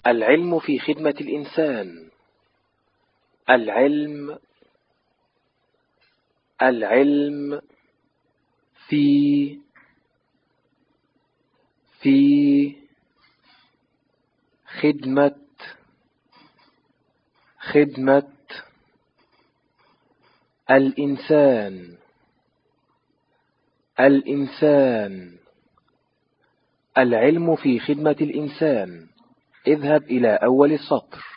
العلم في خدمة الإنسان. العلم في خدمة الإنسان. العلم في خدمة الإنسان. اذهب إلى أول السطر.